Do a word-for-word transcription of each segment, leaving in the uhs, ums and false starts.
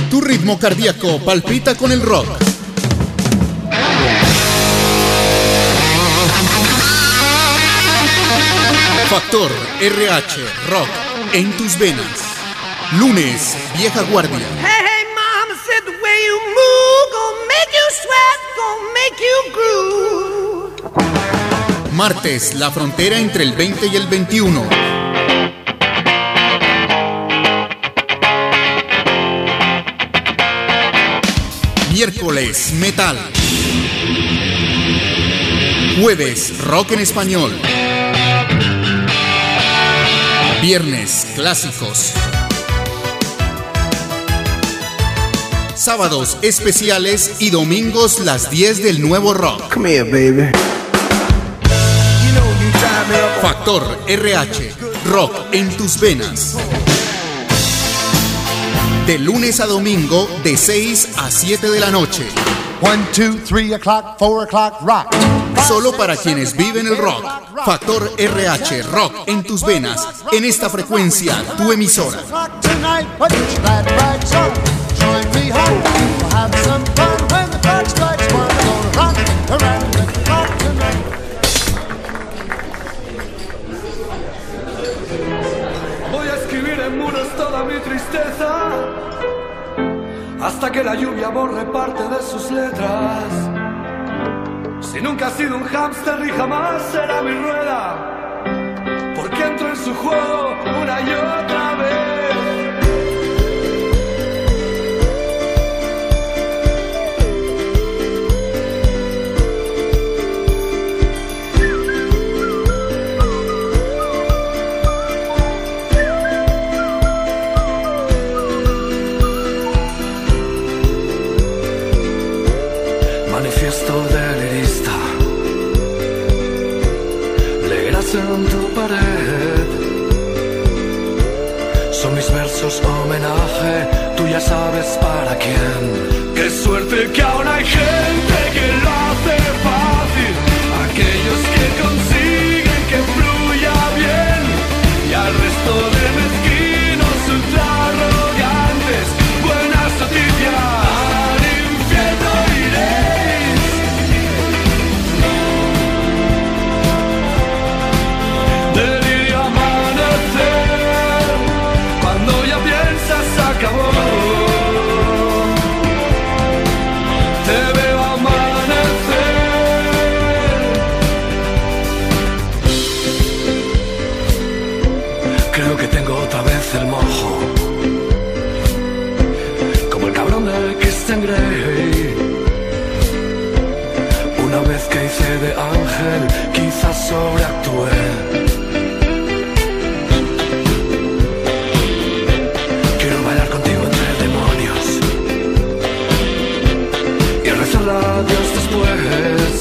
Tu ritmo cardíaco palpita con el rock. Factor R H Rock en tus venas. Lunes, Vieja Guardia. Hey, hey, mama said the way you move gonna make you sweat, gonna make you groove. Martes, la frontera entre el veinte y el veintiuno. Miércoles, metal. Jueves, rock en español. Viernes, clásicos. Sábados, especiales y domingos, las diez del nuevo rock. Come here, baby. Factor R H, rock en tus venas. De lunes a domingo, de seis a siete de la noche. One, two, three o'clock, four o'clock, rock. Solo para quienes viven el rock. Factor R H, rock en tus venas. En esta frecuencia, tu emisora. Voy a escribir en muros toda mi tristeza, hasta que la lluvia borre parte de sus letras. Si nunca ha sido un hámster y jamás será mi rueda, porque entro en su juego una y otra vez. Manifiesto delirista, leerás en tu pared. Son mis versos homenaje, tú ya sabes para quién. Qué suerte que aún hay gente que lo hace fácil, aquellos que consiguen que fluya bien, y al resto de mezquinos ultra arrogantes, buenas noticias. Acabó. Te veo amanecer. Creo que tengo otra vez el mojo, como el cabrón de Christian Grey. Una vez que hice de ángel, quizás sobreactué. Adiós después.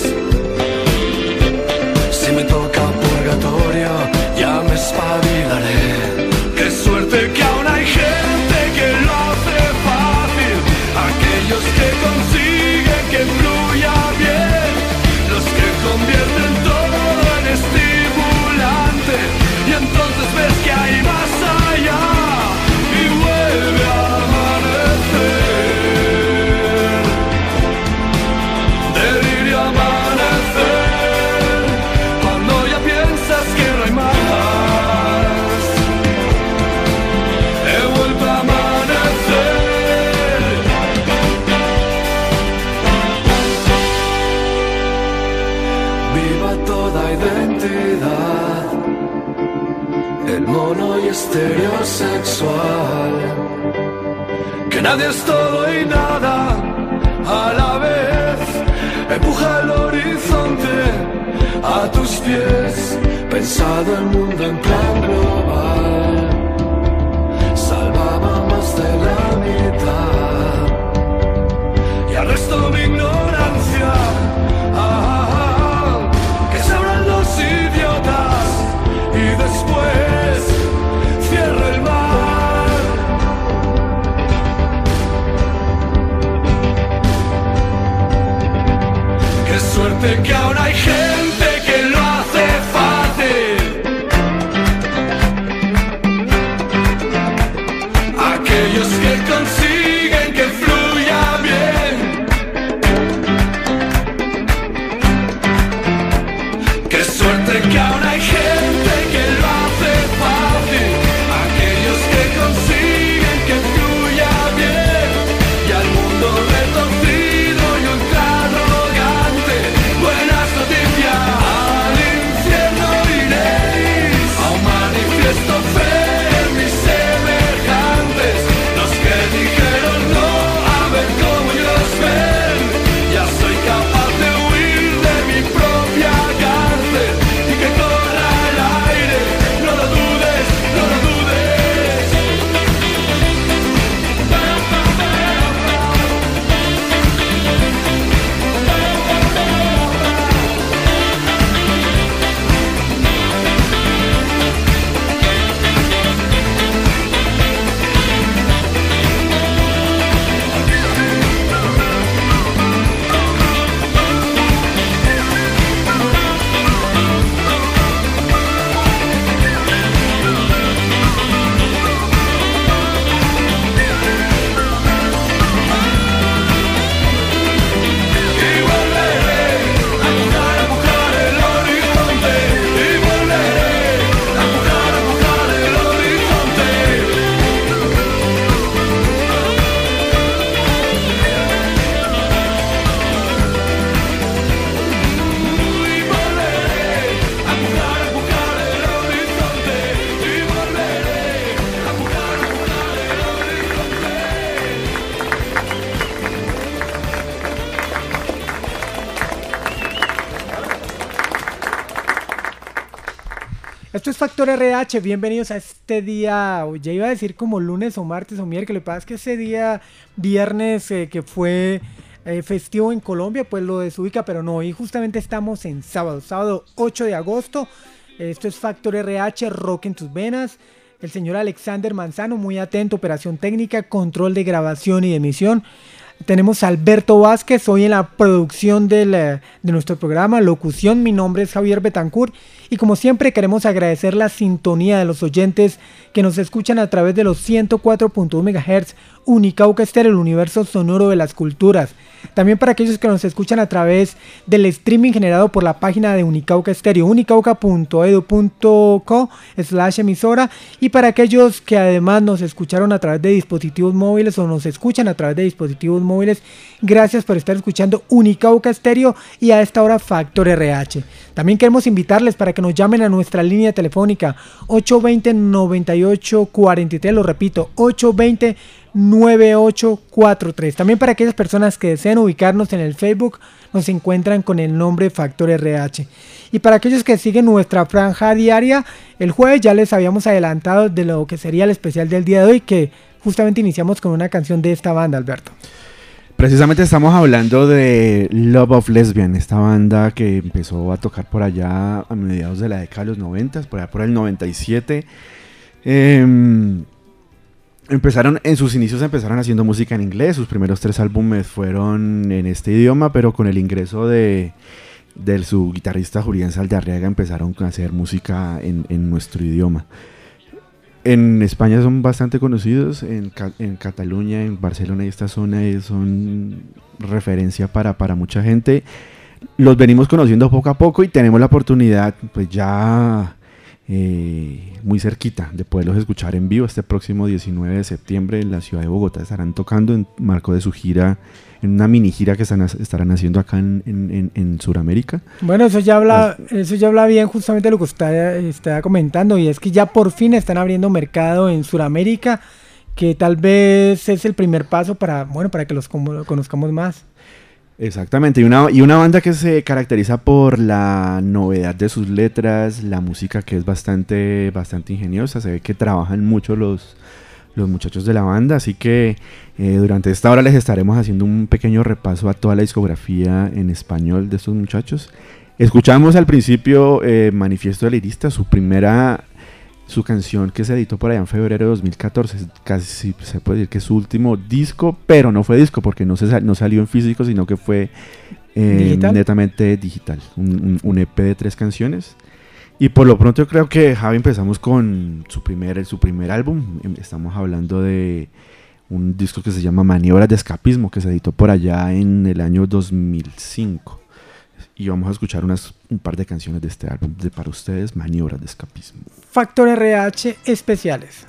Si me toca purgatorio, ya me espabilaré. Qué suerte que aún hay gente que lo hace fácil, aquellos que consiguen que fluya bien, los que convierten todo en estimulante, y entonces ves que hay más allá y vuelve a amanecer. Estereosexual, que nadie es todo y nada a la vez. Empuja el horizonte a tus pies, pensado el mundo en plan global. Salvaba más de la mitad y arresto mi ignorancia. Ah, ah, ah, que sabrán los idiotas y después cierro el mar. Qué suerte que ahora hay gente que lo hace fácil, aquellos que consiguen que Esto es Factor R H, bienvenidos a este día, ya iba a decir como lunes o martes o miércoles, lo que pasa es que ese día viernes eh, que fue eh, festivo en Colombia, pues lo desubica, pero no, y justamente estamos en sábado, sábado ocho de agosto, esto es Factor R H, Rock en tus venas, el señor Alexander Manzano, muy atento, operación técnica, control de grabación y de emisión. Tenemos a Alberto Vázquez hoy en la producción del, de nuestro programa, locución. Mi nombre es Javier Betancourt y como siempre queremos agradecer la sintonía de los oyentes que nos escuchan a través de los ciento cuatro punto uno megahertz, Unicauca Estéreo, el universo sonoro de las culturas. También para aquellos que nos escuchan a través del streaming generado por la página de Unicauca Estéreo, unicauca punto edu punto co slash emisora, y para aquellos que además nos escucharon a través de dispositivos móviles o nos escuchan a través de dispositivos móviles, gracias por estar escuchando Unicauca Estéreo y a esta hora Factor R H. También queremos invitarles para que nos llamen a nuestra línea telefónica ocho dos cero, nueve ocho cuatro tres, lo repito, ocho dos cero, nueve ocho cuatro tres. También para aquellas personas que deseen ubicarnos en el Facebook, nos encuentran con el nombre Factor R H. Y para aquellos que siguen nuestra franja diaria, el jueves ya les habíamos adelantado de lo que sería el especial del día de hoy, que justamente iniciamos con una canción de esta banda, Alberto. Precisamente estamos hablando de Love of Lesbian, esta banda que empezó a tocar por allá a mediados de la década de los noventas, por allá por el noventa y siete. Eh, Empezaron, en sus inicios empezaron haciendo música en inglés, sus primeros tres álbumes fueron en este idioma, pero con el ingreso de, de su guitarrista Julián Saldarriaga empezaron a hacer música en, en nuestro idioma. En España son bastante conocidos, en, en Cataluña, en Barcelona y esta zona son referencia para, para mucha gente. Los venimos conociendo poco a poco y tenemos la oportunidad, pues ya... Eh, muy cerquita de poderlos escuchar en vivo. Este próximo diecinueve de septiembre en la ciudad de Bogotá estarán tocando en marco de su gira, en una mini gira que están, estarán haciendo acá en, en, en Sudamérica. Bueno, eso ya habla eso ya habla bien justamente de lo que usted está comentando, y es que ya por fin están abriendo mercado en Sudamérica, que tal vez es el primer paso para, bueno, para que los conozcamos más. Exactamente, y una, y una banda que se caracteriza por la novedad de sus letras, la música que es bastante, bastante ingeniosa, se ve que trabajan mucho los, los muchachos de la banda, así que eh, durante esta hora les estaremos haciendo un pequeño repaso a toda la discografía en español de estos muchachos. Escuchamos al principio eh, Manifiesto de Lirista, su primera... su canción que se editó por allá en febrero de dos mil catorce, casi se puede decir que es su último disco, pero no fue disco porque no, se, no salió en físico, sino que fue eh, ¿Digital? netamente digital, un, un, un E P de tres canciones. Y por lo pronto yo creo que, Javi, empezamos con su primer, su primer álbum. Estamos hablando de un disco que se llama Maniobras de Escapismo, que se editó por allá en el año dos mil cinco. Y vamos a escuchar unas, un par de canciones de este álbum de, para ustedes, Maniobras de Escapismo. Factor R H especiales.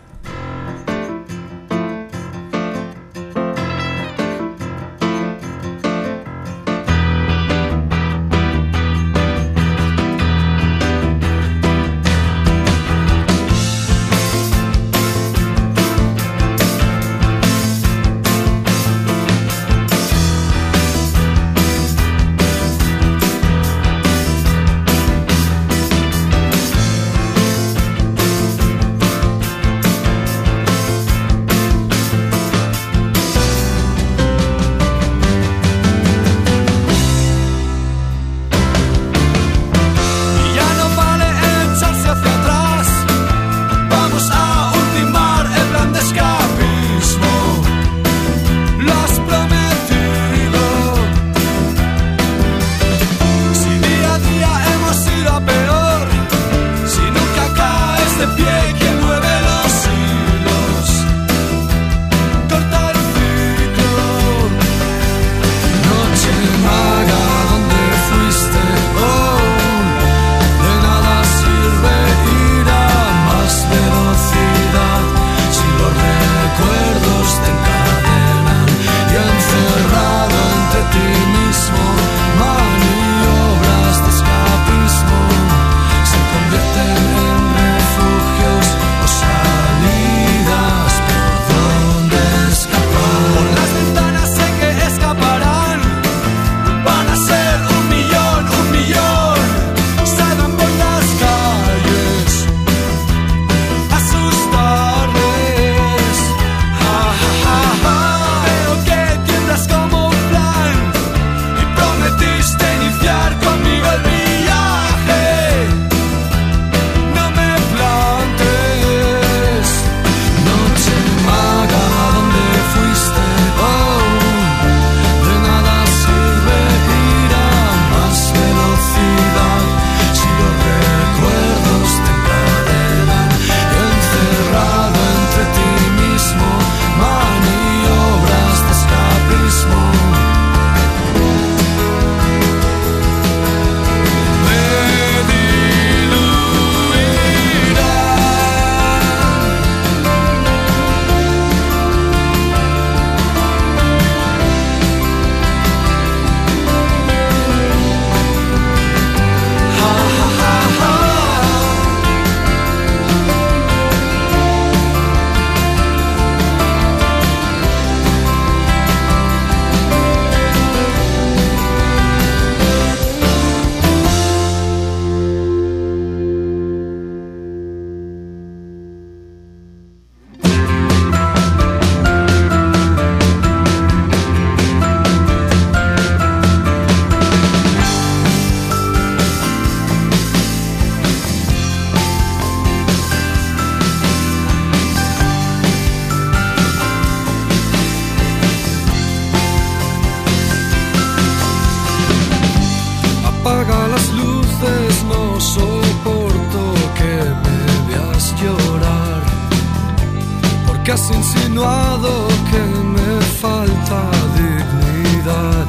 que has insinuado que me falta dignidad.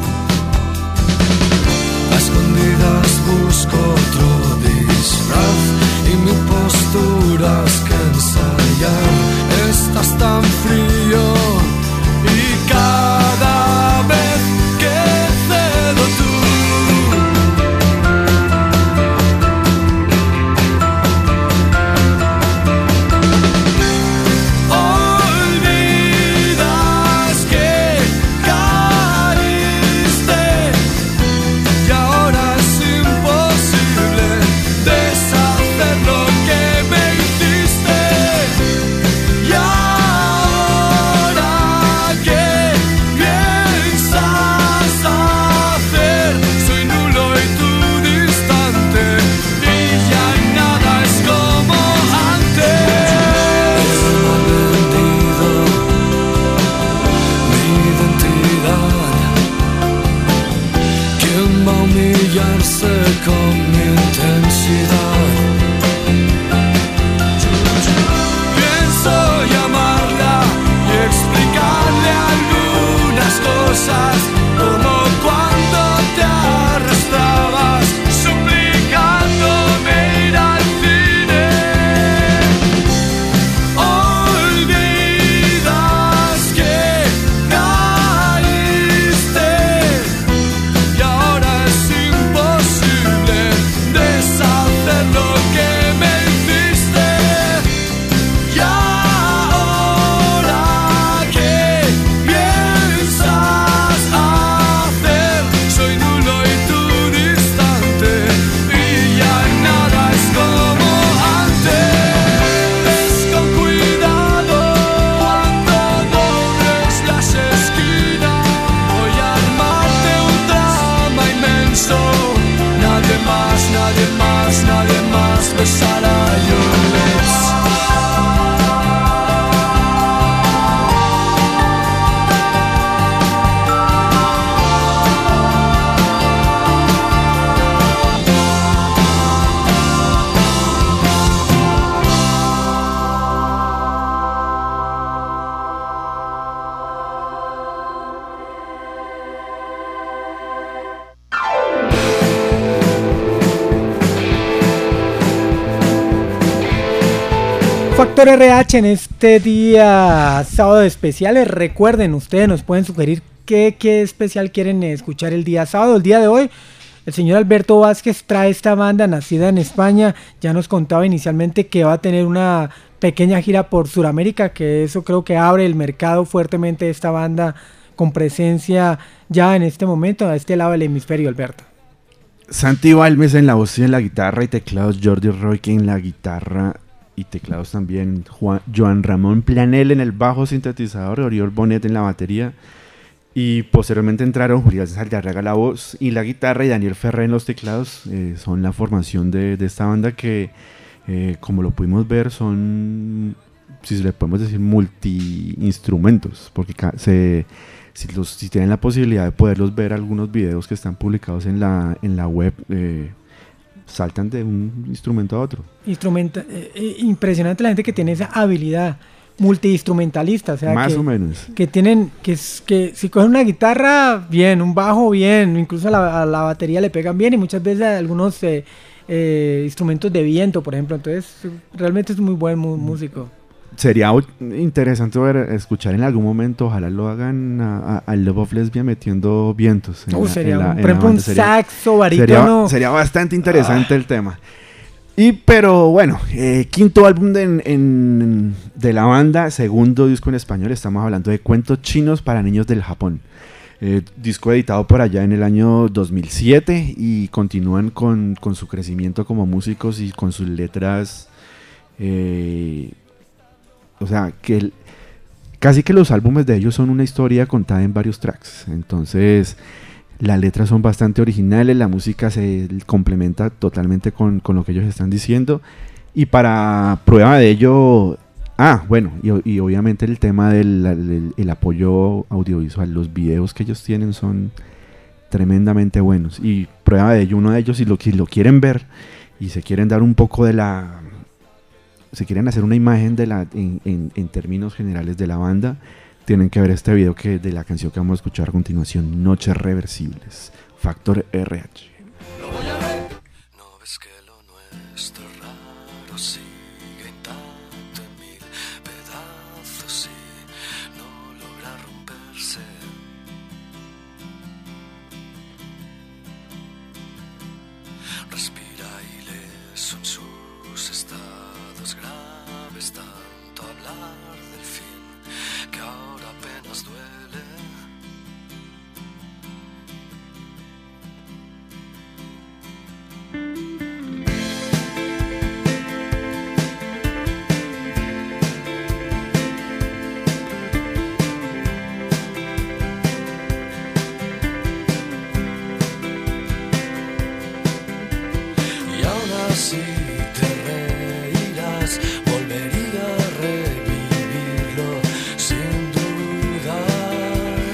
A escondidas busco otro disfraz y mi postura es que ensayar. Estás tan frío y cada vez que cedo tú con mi intensidad. Pienso llamarla y explicarle algunas cosas, como cuando te arrastrabas suplicándome ir al cine. Olvidas que caíste y ahora es imposible deshacer lo que me hiciste. Y ahora, ¿qué piensas hacer? Soy nulo y tú distante y ya nada es como antes. Con cuidado cuando dobles las esquinas, voy a armarte un drama inmenso. Nadie más, nadie más, nadie más besará your lips. Factor R H en este día sábado de especiales. Recuerden, ustedes nos pueden sugerir qué, qué especial quieren escuchar el día sábado. El día de hoy, el señor Alberto Vázquez trae esta banda nacida en España. Ya nos contaba inicialmente que va a tener una pequeña gira por Sudamérica, que eso creo que abre el mercado fuertemente de esta banda con presencia ya en este momento a este lado del hemisferio, Alberto. Santi Balmes en la voz y en la guitarra y teclados, Jordi Roque en la guitarra y teclados también, Juan, Joan Ramón Planel en el bajo sintetizador, Oriol Bonet en la batería, y posteriormente entraron Julián Saldarriaga la voz y la guitarra y Daniel Ferrer en los teclados. Eh, son la formación de, de esta banda que, eh, como lo pudimos ver, son, si le podemos decir, multi-instrumentos, porque se, si, los, si tienen la posibilidad de poderlos ver algunos videos que están publicados en la, en la web, eh, saltan de un instrumento a otro. Instrumenta, eh, impresionante la gente que tiene esa habilidad multiinstrumentalista, o sea, más que, o menos, que tienen, que, que si cogen una guitarra, bien, un bajo, bien, incluso a la, a la batería le pegan bien, y muchas veces algunos eh, eh, instrumentos de viento, por ejemplo. Entonces realmente es muy buen mu- músico. Sería interesante ver, escuchar en algún momento, ojalá lo hagan a, a, a Love of Lesbian metiendo vientos. Uh, la, sería, la, un, por ejemplo, un sería, saxo, barítono. Sería, sería bastante interesante ah. el tema. Y pero bueno, eh, quinto álbum de, en, en, de la banda, segundo disco en español, estamos hablando de Cuentos Chinos para Niños del Japón. Eh, disco editado por allá en el año dos mil siete y continúan con, con su crecimiento como músicos y con sus letras. Eh, o sea, que el, casi que los álbumes de ellos son una historia contada en varios tracks. Entonces, las letras son bastante originales, la música se complementa totalmente con, con lo que ellos están diciendo. Y para prueba de ello, ah, bueno, y, y obviamente el tema del el, el apoyo audiovisual, los videos que ellos tienen son tremendamente buenos. Y prueba de ello, uno de ellos, si lo, si lo quieren ver y se quieren dar un poco de la si quieren hacer una imagen de la, en, en, en términos generales de la banda, tienen que ver este video que, de la canción que vamos a escuchar a continuación, Noches Reversibles, Factor R H. No ves que lo nuestro raro sigue intacto en mil pedazos y no logra romperse. Respira ileso en sus estados graves, tanto hablar del fin que ahora apenas duele. Si te reirás, volvería a revivirlo sin dudar.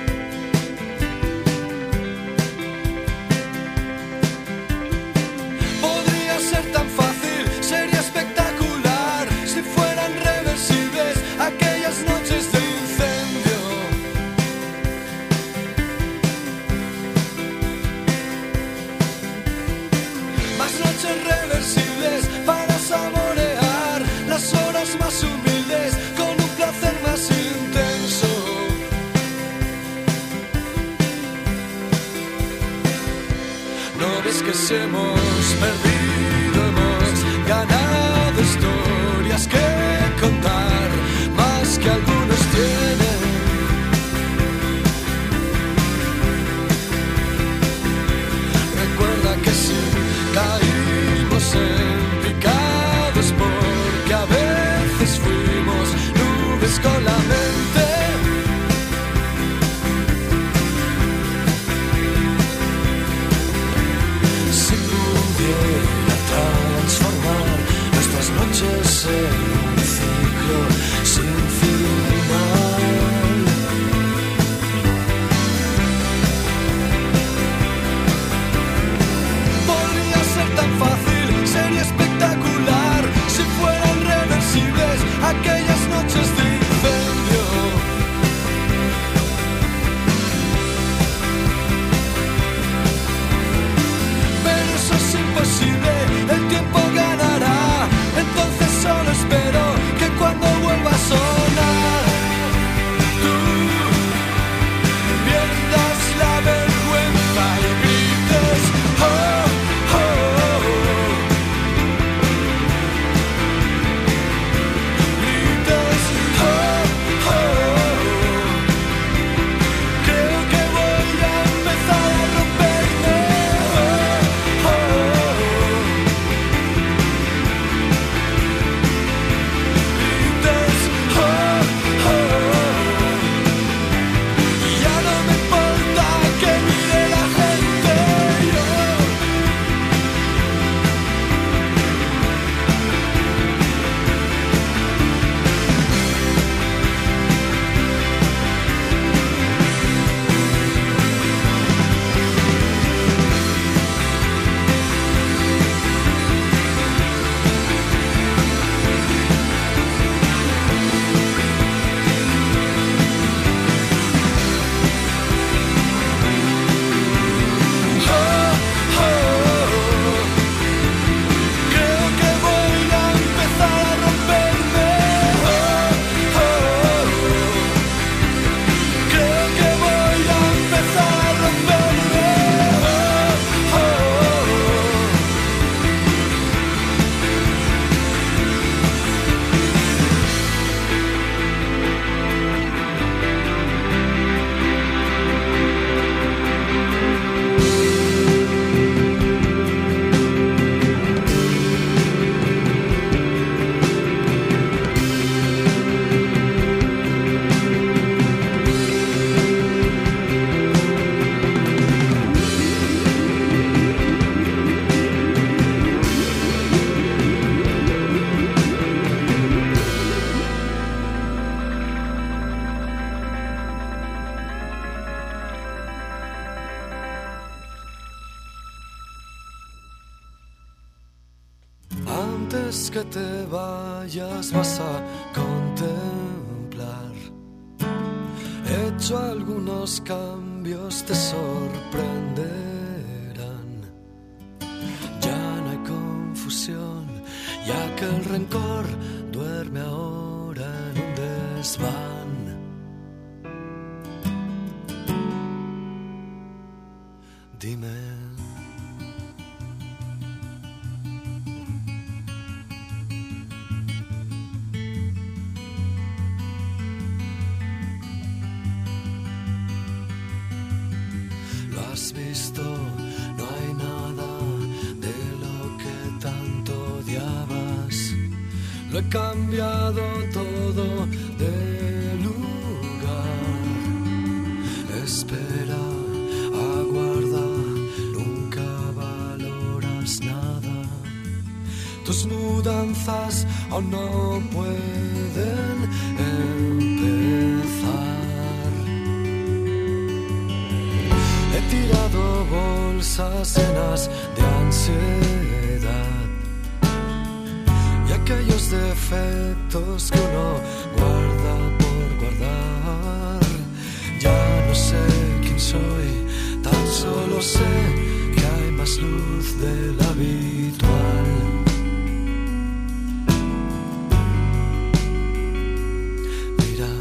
Podría ser tan fácil, sería espectacular si fueran reversibles aquellas noches de incendio. Más noches reversibles para saborear las horas más humildes con un placer más intenso. No ves que se hemos perdido, hemos ganado historias que contar, más que algunos tienen. Recuerda que si caímos en picados porque a veces fuimos nubes con la mente. Si pudiera es que te vayas vas a contemplar. He hecho algunos cambios, te sorprenderán. Ya no hay confusión, ya que el rencor duerme ahora en un desván. Dime. Lo has visto, no hay nada de lo que tanto odiabas. Lo he cambiado todo de lugar. Espera, aguarda, nunca valoras nada. Tus mudanzas aún no pueden empezar. He tirado bolsas llenas de ansiedad y aquellos defectos que uno guarda por guardar. Ya no sé quién soy, tan solo sé que hay más luz de la habitual. Mira,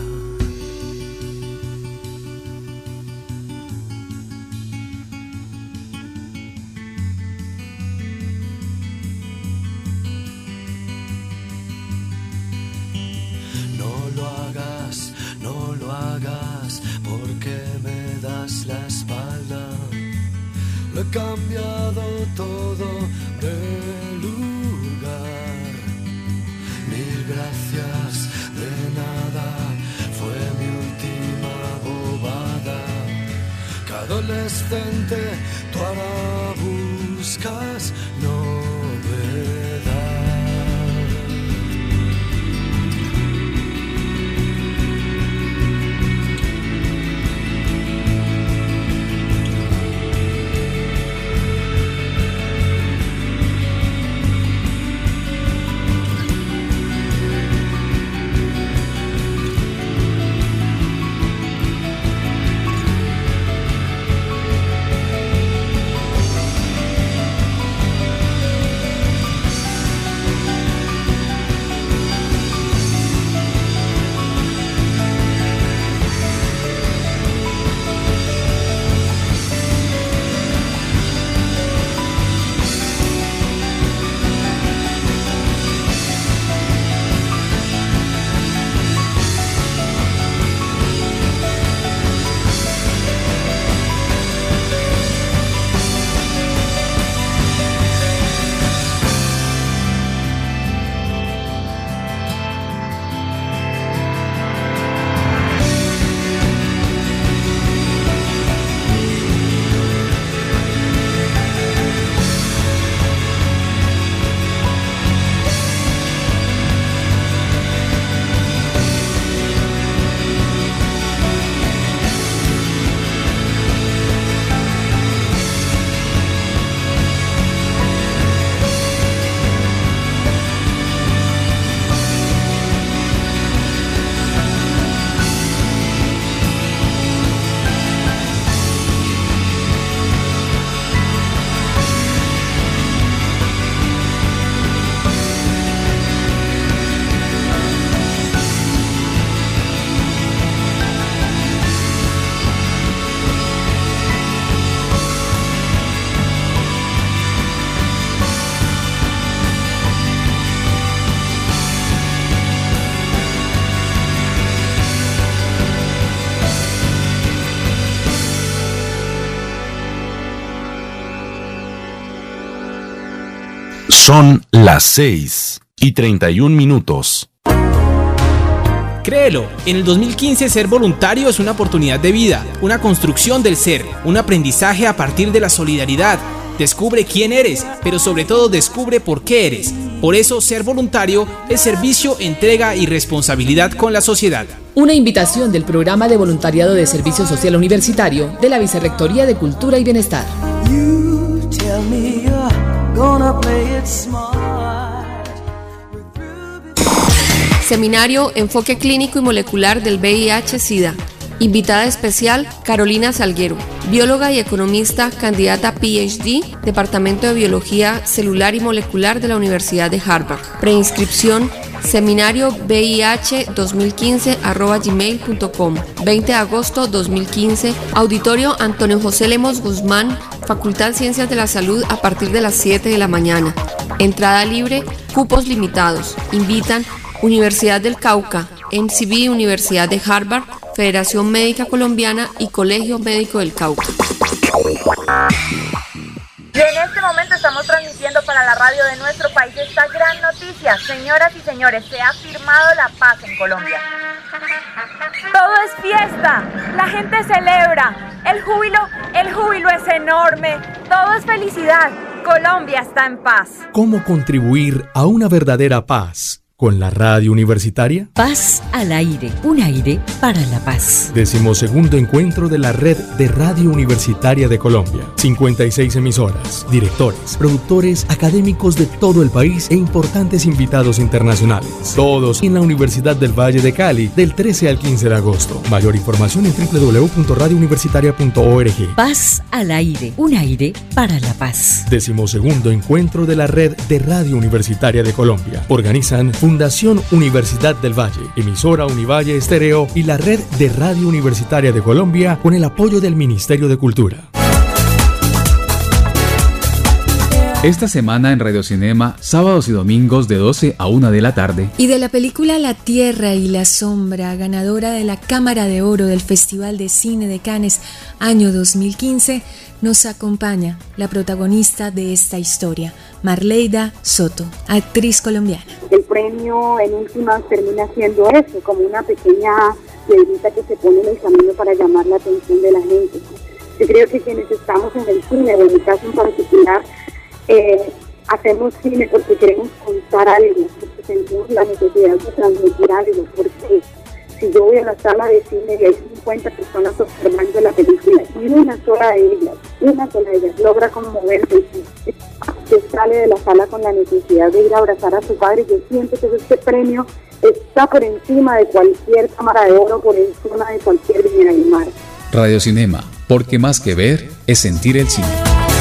no lo hagas, no lo hagas, porque me das la espalda. Lo he cambiado todo de lugar. Mil gracias, de nada, fue mi última bobada. Que adolescente tú ahora buscas novedad. Son las seis y treinta y un minutos. Créelo, en el dos mil quince ser voluntario es una oportunidad de vida, una construcción del ser, un aprendizaje a partir de la solidaridad. Descubre quién eres, pero sobre todo descubre por qué eres. Por eso, ser voluntario es servicio, entrega y responsabilidad con la sociedad. Una invitación del Programa de Voluntariado de Servicio Social Universitario de la Vicerrectoría de Cultura y Bienestar. You tell me you're gonna play it smart. Seminario Enfoque Clínico y Molecular del V I H SIDA. Invitada especial, Carolina Salguero, bióloga y economista, candidata P H D, Departamento de Biología Celular y Molecular de la Universidad de Harvard. Preinscripción, seminario V I H dos mil quince arroba gmail punto com. veinte de agosto dos mil quince, Auditorio Antonio José Lemos Guzmán, Facultad Ciencias de la Salud, a partir de las siete de la mañana. Entrada libre, cupos limitados. Invitan Universidad del Cauca, M C B, Universidad de Harvard, Federación Médica Colombiana y Colegio Médico del Cauca. Y en este momento estamos transmitiendo para la radio de nuestro país esta gran noticia. Señoras y señores, se ha firmado la paz en Colombia. Todo es fiesta, la gente celebra, el júbilo, el júbilo es enorme, todo es felicidad. Colombia está en paz. ¿Cómo contribuir a una verdadera paz? Con la radio universitaria. Paz al aire, un aire para la paz. Decimosegundo encuentro de la red de Radio Universitaria de Colombia. cincuenta y seis emisoras, directores, productores, académicos de todo el país e importantes invitados internacionales. Todos en la Universidad del Valle de Cali, del trece al quince de agosto. Mayor información en doble u doble u doble u punto radio universitaria punto org. Paz al aire, un aire para la paz. Decimosegundo encuentro de la red de Radio Universitaria de Colombia. Organizan Fundación Universidad del Valle, emisora Univalle Estéreo y la Red de Radio Universitaria de Colombia, con el apoyo del Ministerio de Cultura. Esta semana en Radio Cinema, sábados y domingos de doce a una de la tarde. Y de la película La Tierra y la Sombra, ganadora de la Cámara de Oro del Festival de Cine de Cannes año dos mil quince, nos acompaña la protagonista de esta historia, Marleida Soto, actriz colombiana. El premio en últimas termina siendo eso, como una pequeña piedrita que se pone en el camino para llamar la atención de la gente. Yo creo que quienes estamos en el cine, en mi caso en particular, eh, hacemos cine porque queremos contar algo, porque sentimos la necesidad de transmitir algo, porque si yo voy a la sala de cine y hay cincuenta personas observando la película y una sola de ellas, una sola de ellas logra conmoverse y se sale de la sala con la necesidad de ir a abrazar a su padre, yo siento que este premio está por encima de cualquier Cámara de Oro, por encima de cualquier Viña del Mar. Radio Cinema, porque más que ver es sentir el cine.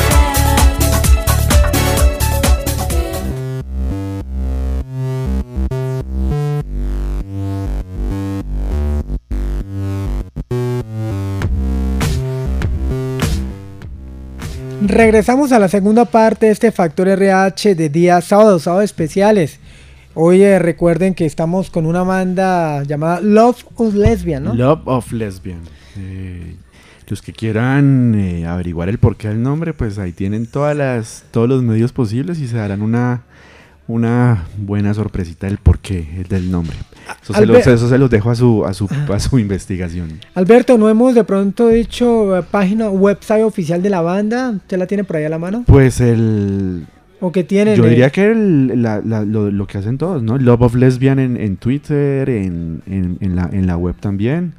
Regresamos a la segunda parte de este Factor R H de día sábado, sábados especiales. Hoy eh, recuerden que estamos con una banda llamada Love of Lesbian, ¿no? Love of Lesbian. Eh, los que quieran eh, averiguar el porqué del nombre, pues ahí tienen todas las, todos los medios posibles y se darán una, una buena sorpresita del porqué del nombre. Eso, se los, eso se los dejo a su, a su, a su investigación. Alberto, ¿no hemos de pronto dicho uh, página, website oficial de la banda? ¿Usted la tiene por ahí a la mano? Pues el... ¿O que tienen? Yo eh? diría que el, la, la, lo, lo que hacen todos, ¿no? Love of Lesbian en, en Twitter, en, en, en, la, en la web también.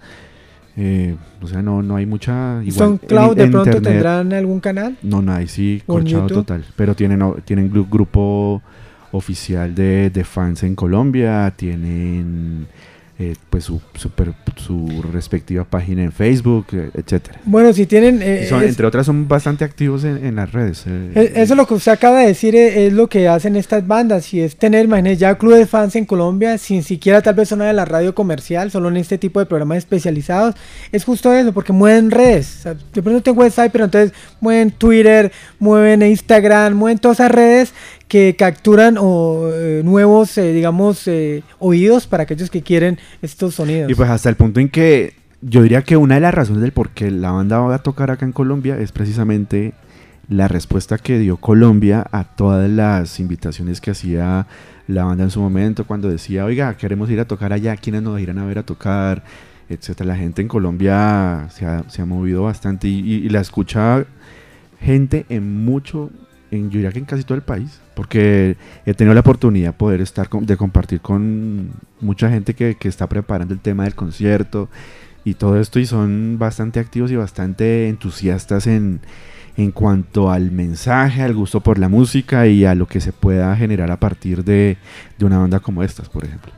Eh, o sea, no, no hay mucha... ¿SoundCloud de pronto internet, tendrán algún canal? No, no, ahí sí, corchado total. Pero tienen, no, tienen gru- grupo oficial de, de fans en Colombia, tienen eh, pues su, super, su respectiva página en Facebook, etcétera. Bueno, si tienen... Eh, son, es, entre otras son bastante activos en, en las redes. Eh, es, eso es lo que usted acaba de decir, es, es lo que hacen estas bandas, y es tener, imagínese, ya clubes de fans en Colombia, sin siquiera tal vez sonar de la radio comercial, solo en este tipo de programas especializados. Es justo eso, porque mueven redes. O sea, de pronto tengo website, pero entonces mueven Twitter, mueven Instagram, mueven todas esas redes que capturan o, eh, nuevos, eh, digamos, eh, oídos para aquellos que quieren estos sonidos. Y pues hasta el punto en que yo diría que una de las razones del por qué la banda va a tocar acá en Colombia es precisamente la respuesta que dio Colombia a todas las invitaciones que hacía la banda en su momento, cuando decía, oiga, queremos ir a tocar allá, ¿quiénes nos irán a ver a tocar? Etcétera. La gente en Colombia se ha, se ha movido bastante y, y, y la escucha gente en mucho... En, yo diría que en casi todo el país, porque he tenido la oportunidad de poder estar con, de compartir con mucha gente que, que está preparando el tema del concierto y todo esto, y son bastante activos y bastante entusiastas en, en cuanto al mensaje, al gusto por la música y a lo que se pueda generar a partir de, de una banda como estas, por ejemplo.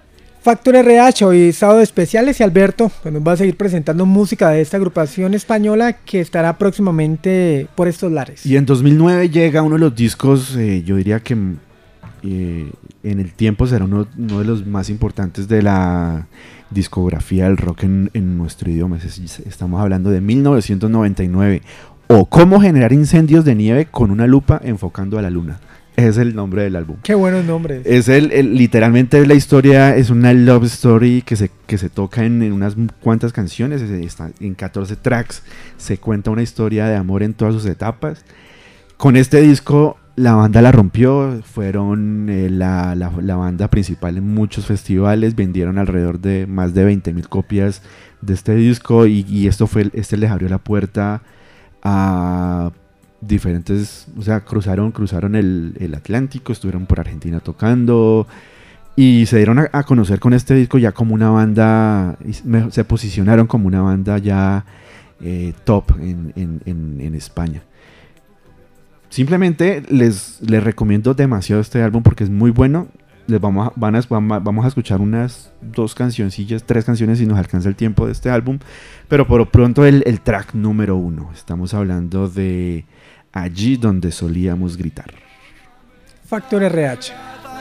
Factor R H, hoy sábado especiales, y Alberto pues, nos va a seguir presentando música de esta agrupación española que estará próximamente por estos lares. Y en dos mil nueve llega uno de los discos, eh, yo diría que eh, en el tiempo será uno, uno de los más importantes de la discografía del rock en, en nuestro idioma. Estamos hablando de mil novecientos noventa y nueve, o Cómo generar incendios de nieve con una lupa enfocando a la luna. Es el nombre del álbum. Qué buenos nombres. Es el, el literalmente la historia, es una love story que se, que se toca en, en unas cuantas canciones, está en catorce tracks, se cuenta una historia de amor en todas sus etapas. Con este disco la banda la rompió, fueron eh, la, la, la banda principal en muchos festivales, vendieron alrededor de más de veinte mil copias de este disco y, y esto fue, este les abrió la puerta a diferentes, o sea, cruzaron, cruzaron el, el Atlántico, estuvieron por Argentina tocando y se dieron a, a conocer con este disco ya como una banda, me, se posicionaron como una banda ya eh, top en, en, en, en España. Simplemente les, les recomiendo demasiado este álbum porque es muy bueno. Les vamos a, van a, vamos a escuchar unas dos cancioncillas, tres canciones si nos alcanza el tiempo de este álbum, pero por lo pronto el, el track número uno, estamos hablando de Allí donde solíamos gritar. Factor R H.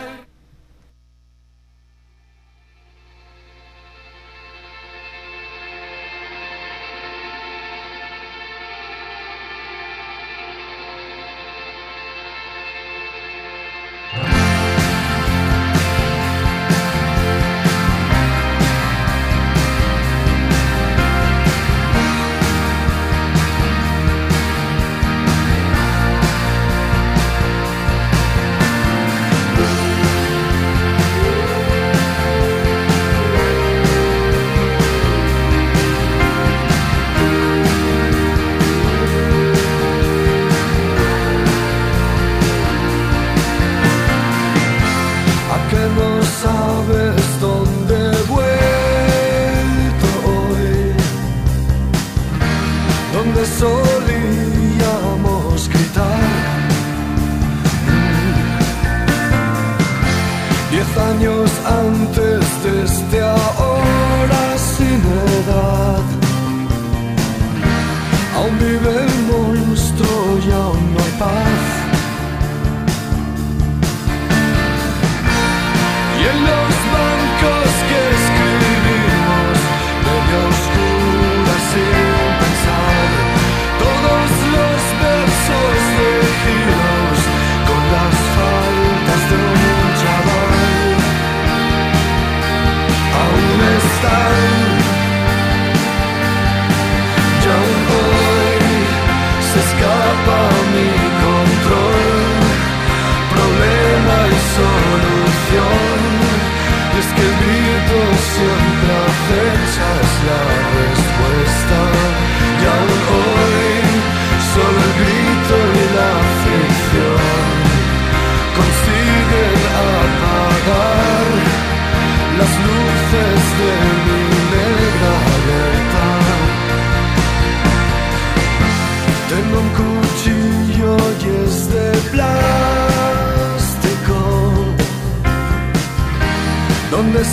Donde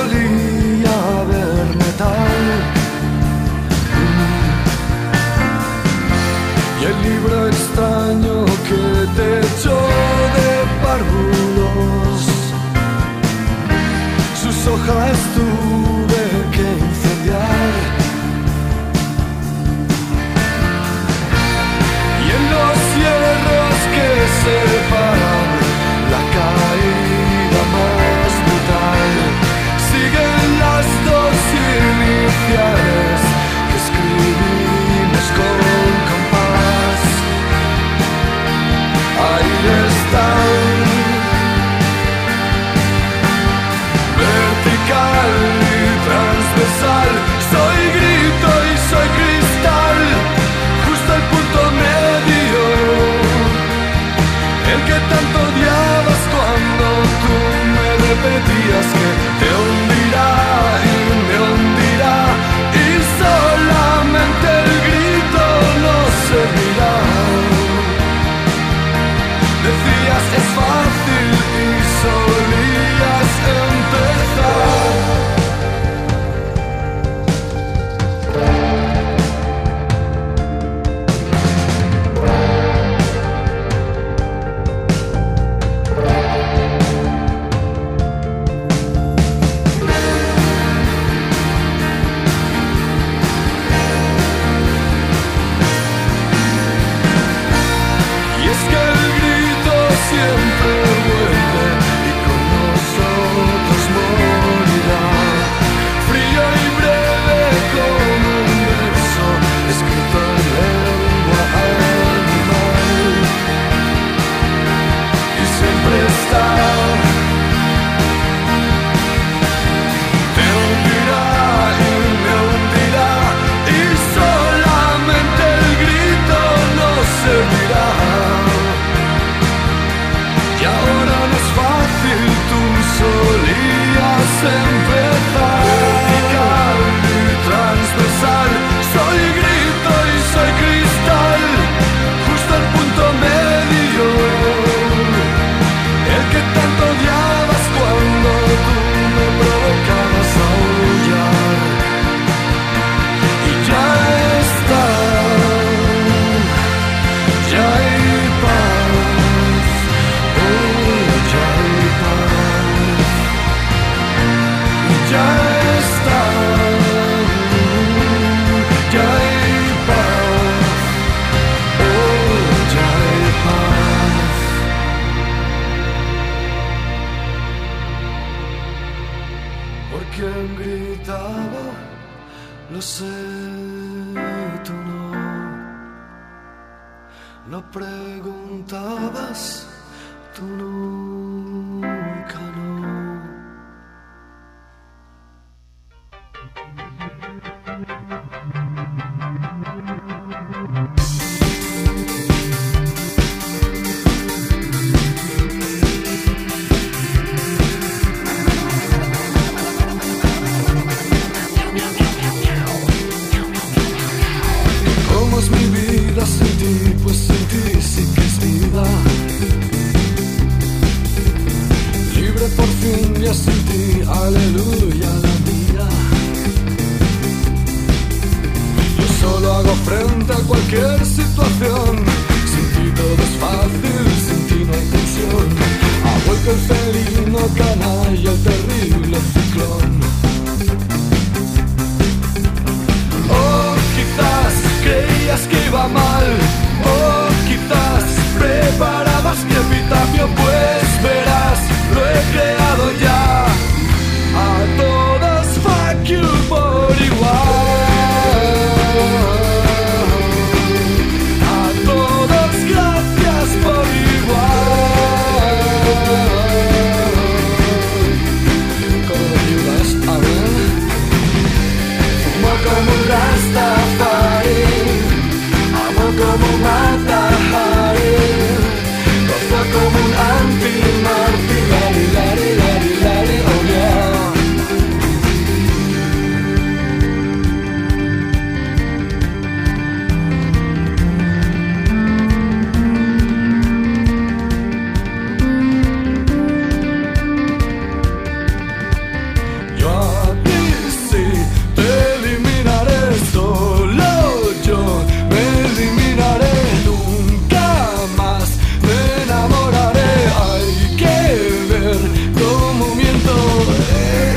solía haber metal y el libro extraño que te echó de párvulos, sus hojas tuve que incendiar y en los hierros que separan la caída más brutal siguen las dos iniciales que escribimos con compás. Ahí están, vertical lo preguntabas, tú nunca no. ¿Cómo es mi vida sin ti? Pues sin ti sí que es vida. Libre por fin ya sin ti, aleluya la mía. Yo solo hago frente a cualquier situación. Sin ti todo es fácil, sin ti no hay tensión. Ha vuelto el felino canalla, el terrible ciclón. Oh, quizás creías que iba mal, o quizás preparabas mi epitafio, pues verás, lo he creado ya. A todas fuck you por igual, a todas gracias por igual. Con lo que ibas a ver, fumo como un Rastafari, como Mata Hari, gozo como un anti-marti, lari, lari, lari, lari, oh yeah. Yo a ti sí te eliminaré, solo yo me eliminaré, nunca más me enamoraré. Hay que ver cómo miento, eh.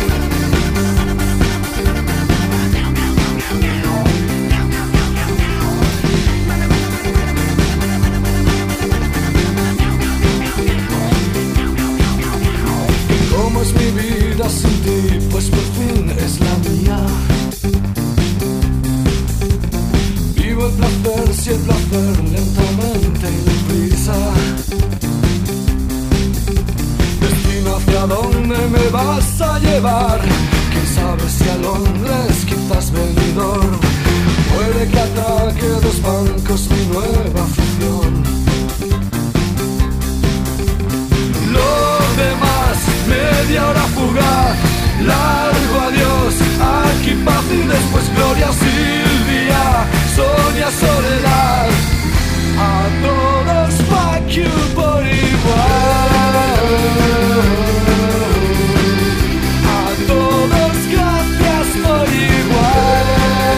¿Cómo es mi vida sin ti? Pues por fin es la mía. Vivo el placer, si el placer lentamente y deprisa. Destino hacia dónde me vas a llevar. Quién sabe si a Londres, quizás Benidorm. Puede que atraque dos bancos mi nueva afición. Lo demás, media hora fugaz, largo adiós, aquí paz y después gloria, Silvia, Sonia, Soledad. A todos fuck you por igual, a todos gracias por igual.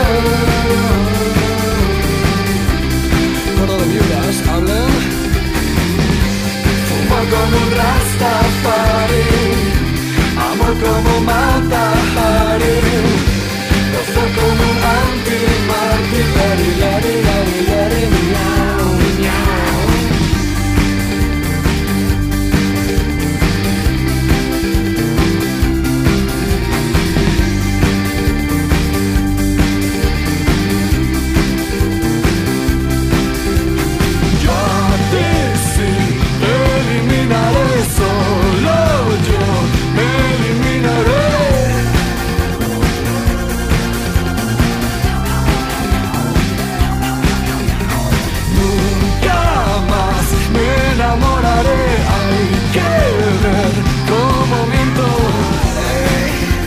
Coro de viudas, hablen. Fumo como un Rastafari, amor como Mata Hari, gozo como un anti-marti, lari, lari, lari, lari, miau, miau. Yo a ti sí te eliminaré, solo yo me eliminaré. Nunca más me enamoraré, hay que ver cómo miento, eh.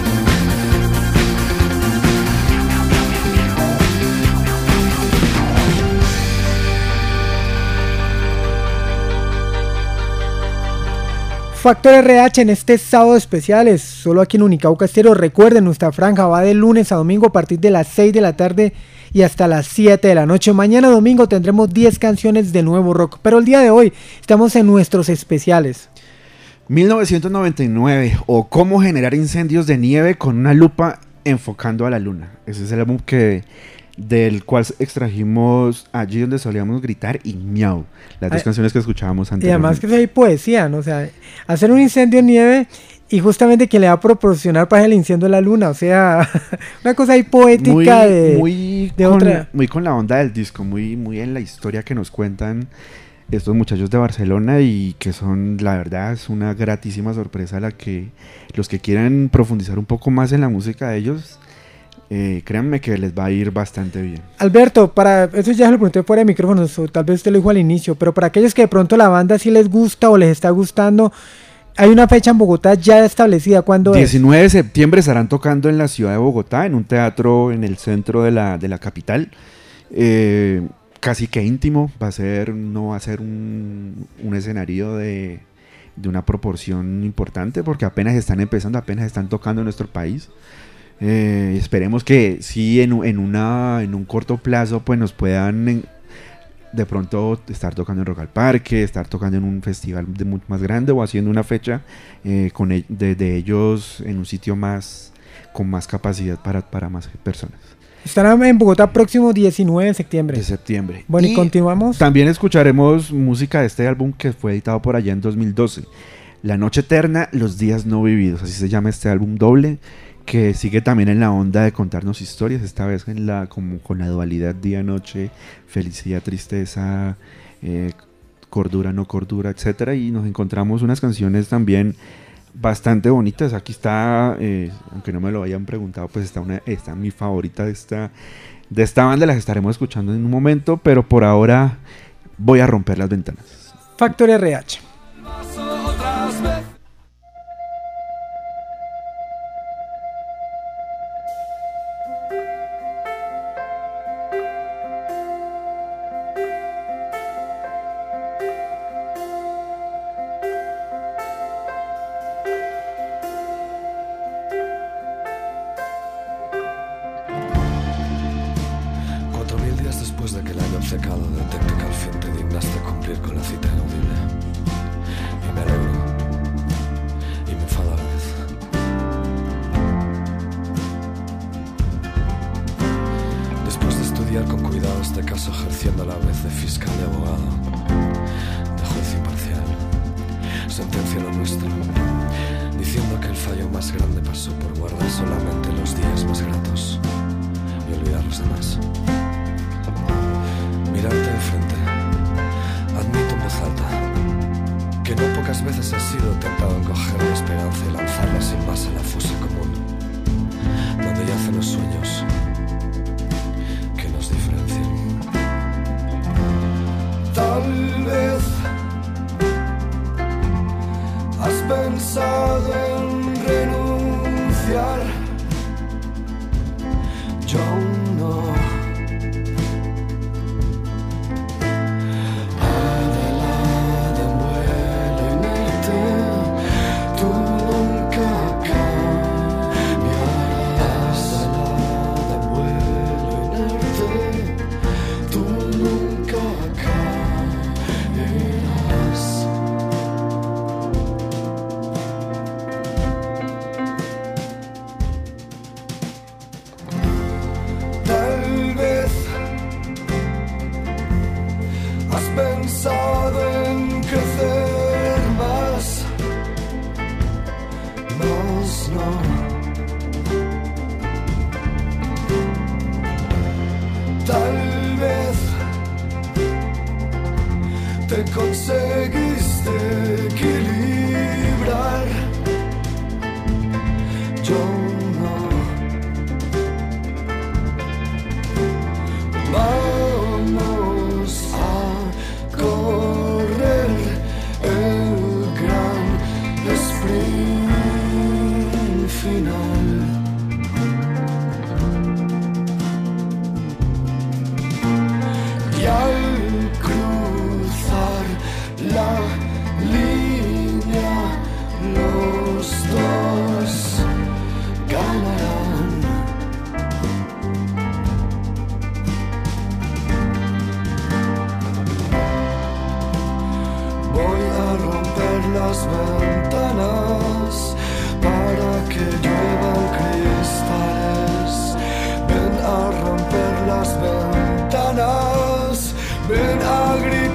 Factor R H en este sábado especial es solo aquí en Unicauca Estéreo. Recuerden, nuestra franja va de lunes a domingo a partir de las seis de la tarde y hasta las siete de la noche. Mañana domingo tendremos diez canciones de nuevo rock, pero el día de hoy estamos en nuestros especiales. mil novecientos noventa y nueve, o Cómo generar incendios de nieve con una lupa enfocando a la luna. Ese es el álbum que, del cual extrajimos Allí donde solíamos gritar y Miau, las dos Ay, canciones que escuchábamos antes. Y además que hay poesía, ¿no? O sea, hacer un incendio en nieve Y justamente quien le va a proporcionar para el incendio de la luna, o sea, una cosa ahí poética muy, de, muy de con, otra. Muy con la onda del disco, muy, muy en la historia que nos cuentan estos muchachos de Barcelona y que son, la verdad, es una gratísima sorpresa la que los que quieran profundizar un poco más en la música de ellos, eh, créanme que les va a ir bastante bien. Alberto, para eso ya se lo pregunté fuera de micrófonos, o tal vez usted lo dijo al inicio, pero para aquellos que de pronto la banda sí les gusta o les está gustando, hay una fecha en Bogotá ya establecida, ¿cuándo es? diecinueve de septiembre estarán tocando en la ciudad de Bogotá, en un teatro en el centro de la, de la capital, eh, casi que íntimo, va a ser, no va a ser un, un escenario de, de una proporción importante, porque apenas están empezando, apenas están tocando en nuestro país. Eh, esperemos que sí en, en, una, en un corto plazo pues nos puedan en, de pronto estar tocando en Rock al Parque, estar tocando en un festival de mucho más grande o haciendo una fecha eh, con el, de, de ellos en un sitio más con más capacidad para, para más personas. Estarán en Bogotá próximo diecinueve de septiembre. De septiembre. Bueno, y, y continuamos. También escucharemos música de este álbum que fue editado por allá en dos mil doce. La Noche Eterna, Los Días No Vividos, así se llama este álbum doble, que sigue también en la onda de contarnos historias, esta vez en la, como con la dualidad día-noche, felicidad, tristeza, eh, cordura, no cordura, etcétera. Y nos encontramos unas canciones también bastante bonitas. Aquí está, eh, aunque no me lo hayan preguntado, pues está una, está mi favorita de esta, de esta banda, las estaremos escuchando en un momento, pero por ahora voy a romper las ventanas. Factor R H.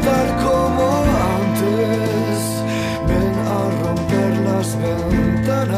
Ven a romper las ventanas.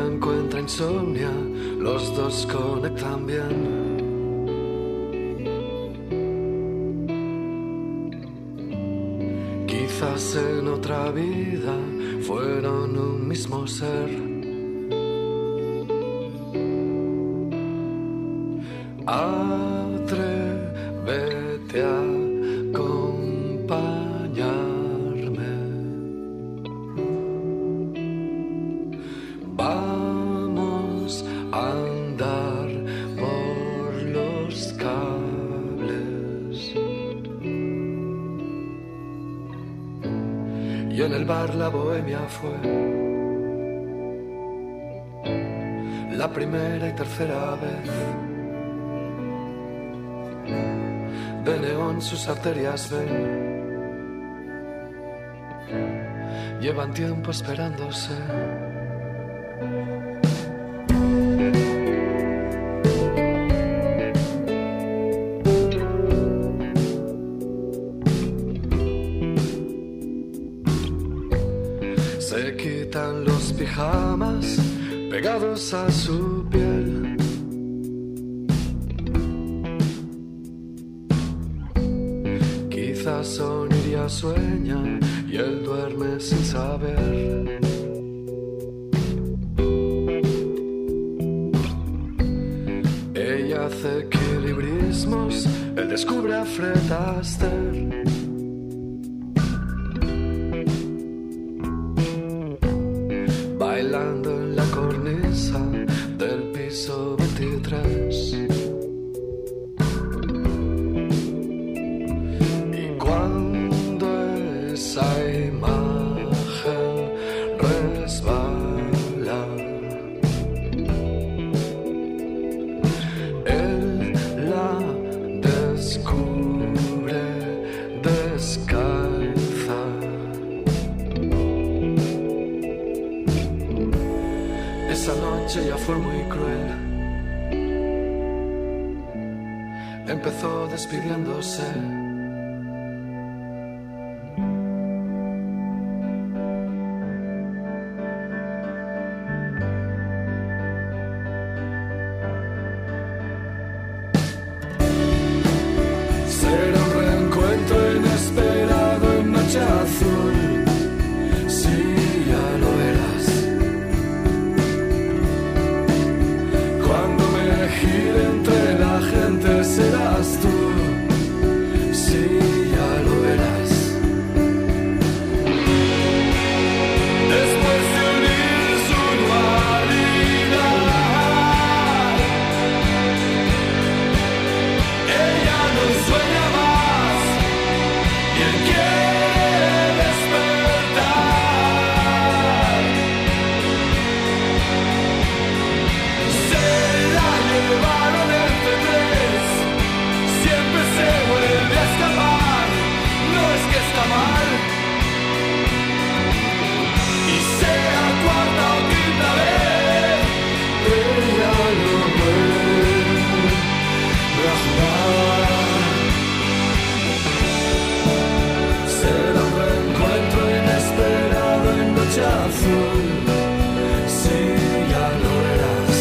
encuentra insomnia, los dos conectan bien. Quizás en otra vida fueron un mismo ser. Atrévete a acompañarme. Vamos a andar por los cables. Y en el bar la bohemia fue la primera y tercera vez. De neón sus arterias ven, llevan tiempo esperándose. Se quitan los pijamas pegados a su piel. Quizás Soniria sueña y él duerme sin saber. Ella hace equilibrismos, él descubre a Fred Astaire. Bailando en la cornisa del piso veintitrés. Y cuando esa imagen resbala, él la descubre descalza. Esa noche ya fue muy cruel. Empezó despidiéndose. Será un reencuentro inesperado en noche azul. Sí, ya lo verás. Cuando me gire entre la gente serás tú. Sí, ya lo verás. Después de unir su dualidad, ella no sueña más y él quiere despertar. Se la llevaron en T tres, siempre se vuelve a escapar, no es que está mal. Y sea cuarta o quinta vez, ella lo vuelve a jugar. Será un reencuentro inesperado en noche azul. Sí, ya lo verás.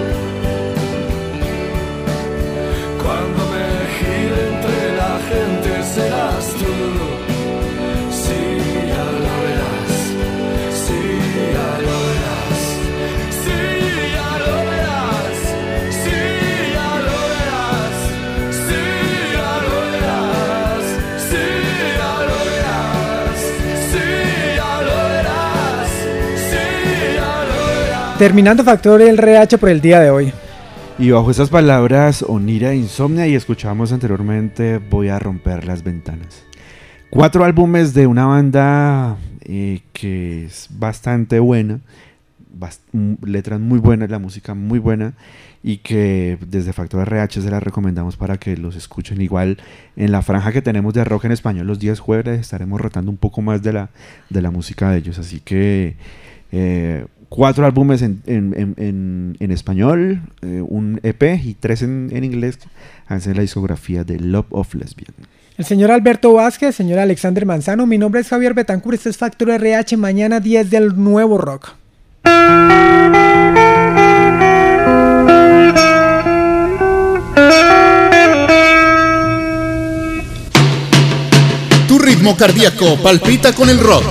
Cuando me gire entre la gente serás tú. Sí, ya lo verás. Sí, ya lo verás. Sí, ya lo verás. Sí, ya lo verás. Sí, ya lo verás. Sí, ya lo verás. Sí, ya lo verás. Sí, ya lo verás. Terminando Factor R H por el día de hoy. Y bajo esas palabras, Onira Insomnia, y escuchamos anteriormente Voy a romper las ventanas. Cuatro álbumes de una banda eh, que es bastante buena, bast- m- letras muy buenas, la música muy buena, y que desde Factor R H se las recomendamos para que los escuchen. Igual en la franja que tenemos de rock en español los días jueves estaremos rotando un poco más de la, de la música de ellos, así que eh, cuatro álbumes en, en, en, en, en español, eh, un E P y tres en, en inglés, hacen la discografía de Love of Lesbian. El señor Alberto Vázquez, señor Alexander Manzano, mi nombre es Javier Betancourt, este es Factor R H, mañana diez del nuevo rock. Tu ritmo cardíaco palpita con el rock.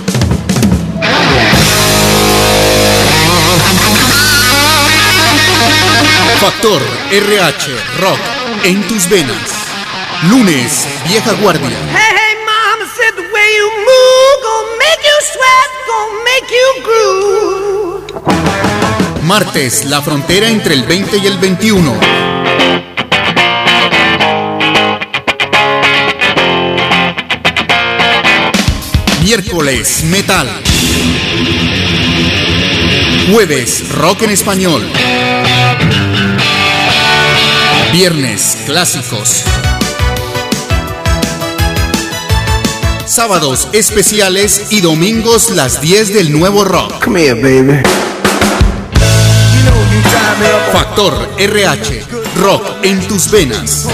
Factor R H Rock en tus venas. Lunes, Vieja Guardia. Hey, hey, mama said the way you move gonna make you sweat, gonna make you groove. Martes, la frontera entre el veinte y el veintiuno. Miércoles, metal. Jueves, rock en español. Viernes, clásicos. Sábados, especiales y domingos, las diez del nuevo rock. Come here, baby. Factor R H, rock en tus venas.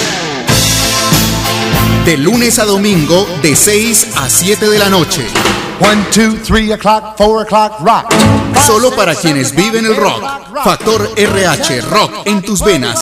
De lunes a domingo, de seis a siete de la noche. One, two, three o'clock, four o'clock, rock. Solo para quienes viven el rock. Factor R H, rock en tus venas.